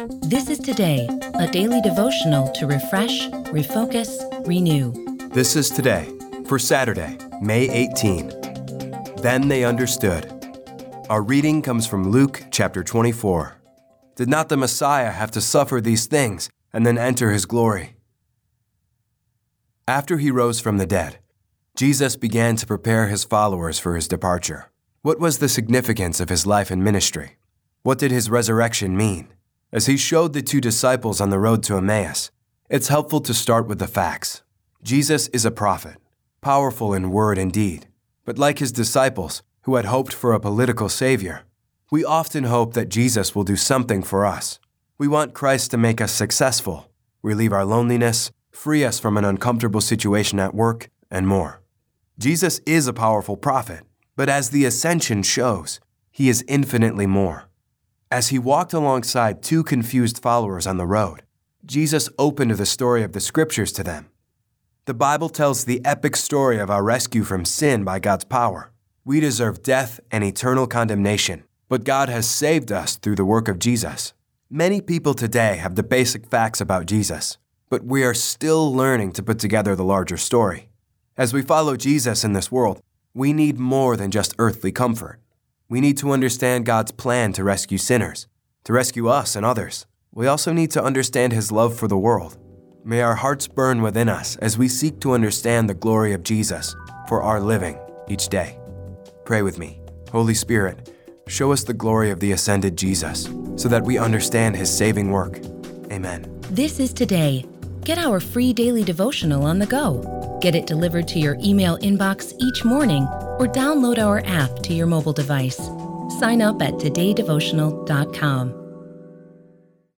This is Today, a daily devotional to refresh, refocus, renew. This is Today for Saturday, May 18. Then they understood. Our reading comes from Luke chapter 24. Did not the Messiah have to suffer these things and then enter his glory? After he rose from the dead, Jesus began to prepare his followers for his departure. What was the significance of his life and ministry? What did his resurrection mean? As he showed the two disciples on the road to Emmaus, it's helpful to start with the facts. Jesus is a prophet, powerful in word and deed. But like his disciples, who had hoped for a political savior, we often hope that Jesus will do something for us. We want Christ to make us successful, relieve our loneliness, free us from an uncomfortable situation at work, and more. Jesus is a powerful prophet, but as the ascension shows, he is infinitely more. As he walked alongside two confused followers on the road, Jesus opened the story of the scriptures to them. The Bible tells the epic story of our rescue from sin by God's power. We deserve death and eternal condemnation, but God has saved us through the work of Jesus. Many people today have the basic facts about Jesus, but we are still learning to put together the larger story. As we follow Jesus in this world, we need more than just earthly comfort. We need to understand God's plan to rescue sinners, to rescue us and others. We also need to understand his love for the world. May our hearts burn within us as we seek to understand the glory of Jesus for our living each day. Pray with me. Holy Spirit, show us the glory of the ascended Jesus so that we understand his saving work. Amen. This is Today. Get our free daily devotional on the go. Get it delivered to your email inbox each morning or download our app to your mobile device. Sign up at todaydevotional.com.